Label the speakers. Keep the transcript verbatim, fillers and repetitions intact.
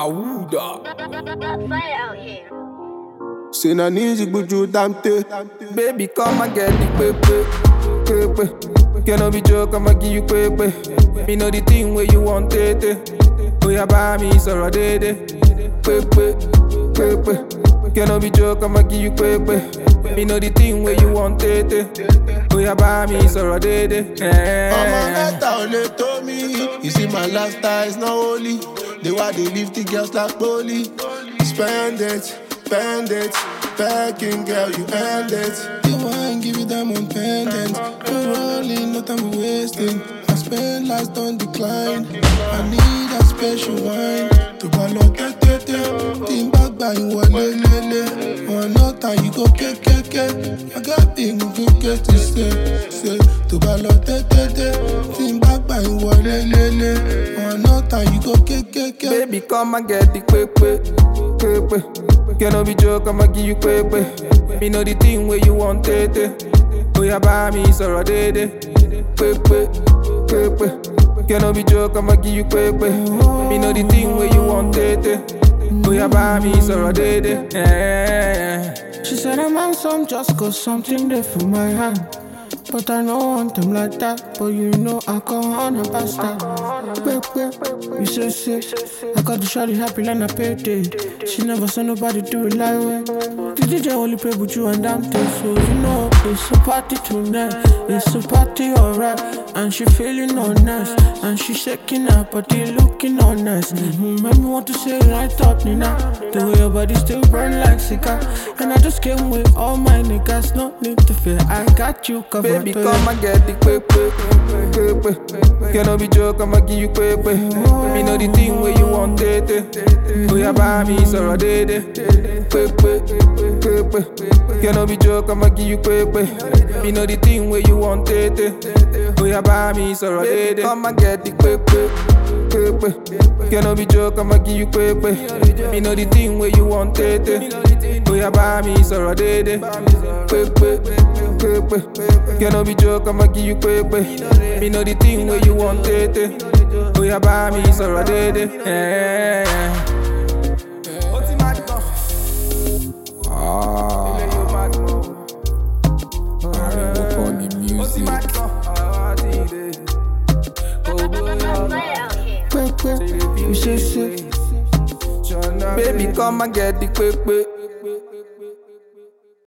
Speaker 1: Awuda.
Speaker 2: Fire out here.
Speaker 3: Say na easy but you damn te.
Speaker 1: Baby, come and get the pepe, pepe. Cannot be joke, I'ma give you pepe. Me know the thing where you want it. Oh yeah, buy me sorrow de de. Pepe, pepe. Cannot be joke, I'ma give you pepe. Me know the thing where you want it. Oh yeah, buy me sorrow de de.
Speaker 3: Mama Nata only told me, you see my lifestyle is not holy. They why they leave the girls like bully. Spend it, spend it, begging girl, you end it. You want give it them on pendant. You're rolling, no time wasting. I spend lives don't decline. I need a special wine to ballot te te te. Team back by you want le le le. One no time you go ke ke ke. I got things to get to say say to ballot te te te. Team back by you want le le le. One no time you go ke ke ke.
Speaker 1: Baby, come and get the pepe, pepe. Cannot be joke, I'ma give you pepe. Me know the thing where you want it. Oh yeah, buy me sorrow de de. Pepe, pepe. Cannot be joke, I'ma give you pepe. Me know the thing where you want it. Oh yeah, buy me sorrow de de. Yeah.
Speaker 4: She said I'm handsome just cause something there for my hand. But I don't want them like that. But you know I can't on a bastard. Pepe, you so sick. I got the shawty happy and I paid it. She never saw nobody do it like way. The D J only play with you and Dante. So you know it's a party tonight. It's a party alright. And she feeling all nice. And she shaking her body looking all nice. Mm-hmm. Made me want to say right up Nina. The way your body still burn like cigar. And I just came with all my niggas. No need to fear, I got you covered.
Speaker 1: Baby, come and get the pepe, pepe. Cannot be joke, I'ma give you pepe. Me know the thing where you want it. Oh yeah, buy me sorrow de de. Pepe, pepe. Cannot be joke, I'ma give you pepe. Me know the thing where you want it. Oh yeah, buy me sorrow de de. Come and get the pepe, pepe. Cannot be joke, I'ma give you pepe. Me know the thing where you want it. Oh yeah, buy me sorrow de de. Pepe, pepe. Cannot be joke, I'ma give you pepe. Me know the thing where you want it. Oh yeah, buy me sorrow de de. Yeah.
Speaker 5: Ah, I work on the music.
Speaker 2: Fire out here.
Speaker 4: Pepe, you so sick.
Speaker 1: Baby, come and get the pepe,